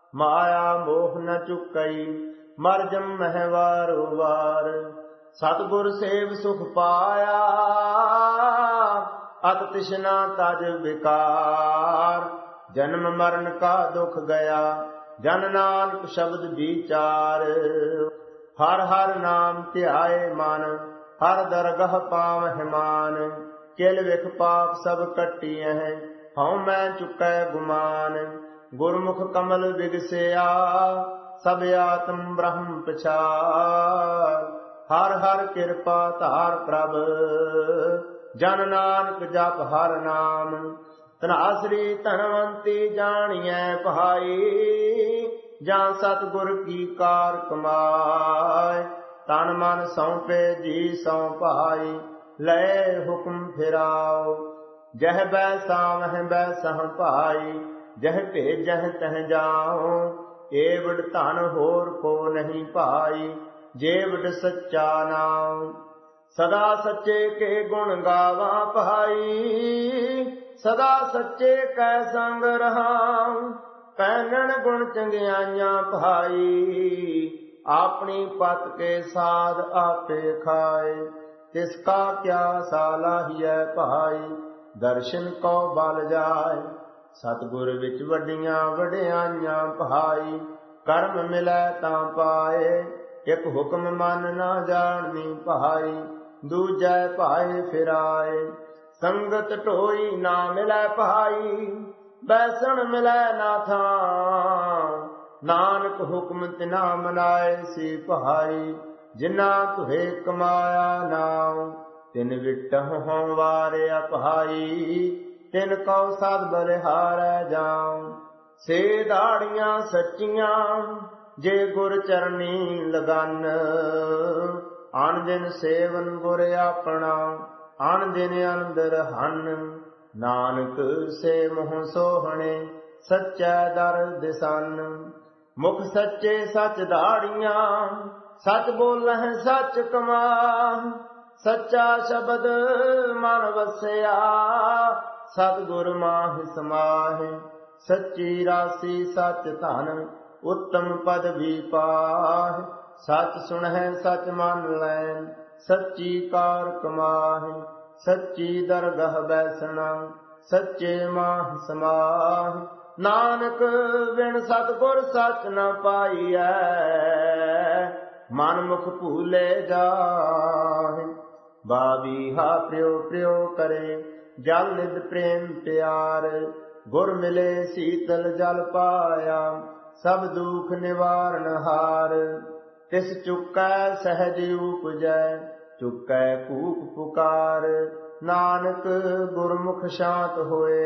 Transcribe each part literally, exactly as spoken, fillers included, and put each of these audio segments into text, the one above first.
माया मोह न चुकई, मर जमहि वारो वार। सतगुर सेव सुख पाया, अत तृष्णा तज विकार। जन्म मरण का दुख गया, जन नानक शब्द विचार। हर हर नाम ध्याए मन, हर दरगह पावहि मान। किल विख पाप सब कटियह, हਉ मैं चुकै गुमान। गुरमुख कमल बिगसिया, सब आत्म ब्रह्म पछार। हर हर कृपा धार प्रभ, जन नानक जप हर नाम। धनासरी धनवंती जानिए भाई, जां सतगुर की कार कमाए। तन मन सौंपे जी सौ भाई, लय हुक्म फिराओ। जह बैसा वह बैसह भाई, जह भेजह तह जाओ। एवड धन होर को नहीं पाई, जेवड सच्चा नाम। सदा सच्चे के गुण गावा भाई, सदा सच्चे कै संग रहाऊं। पैनन गुण चंगियाइयां भाई, अपनी पत के साध आपे खाए। तिसका क्या सालाहिए भाई, दर्शन को बल जाए। सतगुर विच वड्डियां वड्याइयां भाई, कर्म मिलै तां पाए। एक हुक्म मन ना जाननी भाई, दूजै भाए फिराए। संगत ढोई ना मिलै भाई, बैसन मिलै ना थां। नानक हुक्म तिना मनाए सी भाई, जिन्ना तुहे कमाया नाम। तिन विटहु हों वारिया भाई, तिन कौ सद बलिहारै जाऊं। से दाड़ियां सच्चियां, जे गुर चरनी लगन। अन दिन सेवन गुर अपना, अन दिन अंदर हन। नानक से मोह सोहणे, सच्चै दर दिसन। मुख सच्चे सच दाड़ियां, सच बोलह सच कमाह। सच्चा शब्द मन वसिया, सतगुर माहि समाहि। सच्ची राशि सच धन, उत्तम पदवी पाहि। सच सुनह सच मन लैन, सच्ची कार कमाहि। सच्ची दरगह बैसना, सच्चे माहि समाहि। नानक बिन सतगुर सच न पाईਐ, मन मुख भूले जाहि। बाबीहा प्रियो प्रियो करे, जल निध प्रेम प्यार। गुर मिले शीतल जल पाया, सब दुख निवारण हार। तिस चुकै सहज उपजै, चुकै कूक पुकार। नानक गुरमुख शांत होए,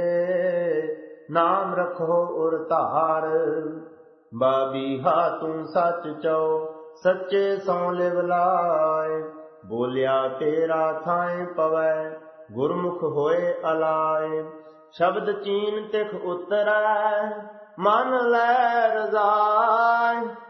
नाम रखो उर धार। बाबीहा तू सच चौ, सच्चे सौ लिव लाए। बोलिया तेरा थाए पवै, गुरमुख होए अलाए। शब्द चीन तिख उतरै, मन लै रजाए।